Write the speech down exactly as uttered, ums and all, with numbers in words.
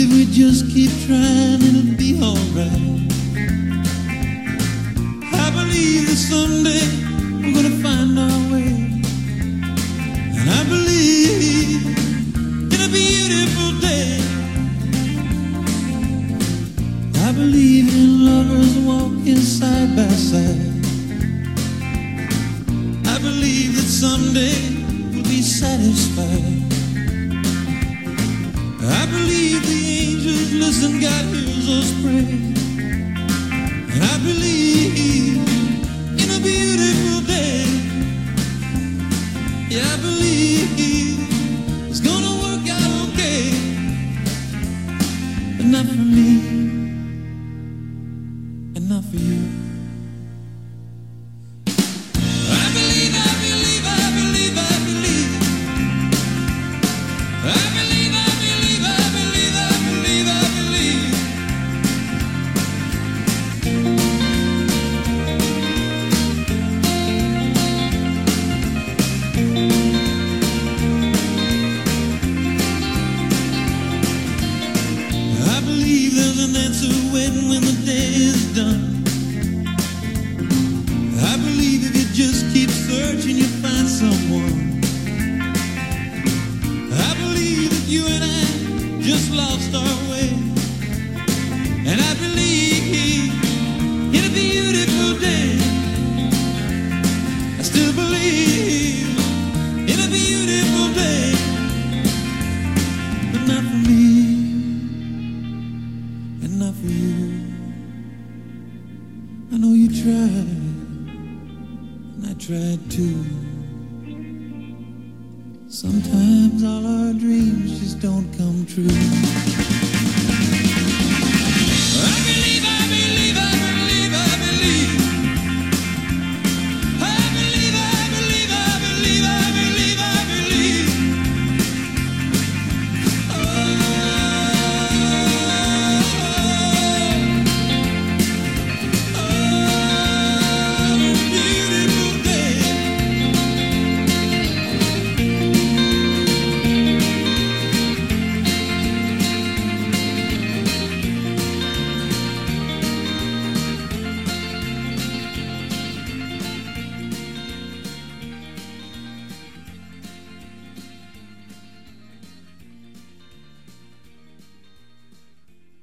if we just keep trying, it'll be alright. I believe that someday we're gonna find our way. And I believe in a beautiful day. I believe in lovers walking side by side. I believe that someday we'll be satisfied. I believe the angels listen, God hears us pray. And I believe in a beautiful day. Yeah, I believe it's gonna work out okay. But not for me, and not for you. I believe, I believe, I believe, I believe. I believe, I believe, I believe, I believe, I believe. I believe there's an answer when, when the day is done. I believe if you just keep searching, you find someone. I believe that you and I just lost our way. And I believe in a beautiful day. I still believe in a beautiful day. But not for me, and not for you. I know you tried, and I tried too. Sometimes all our dreams just don't come true.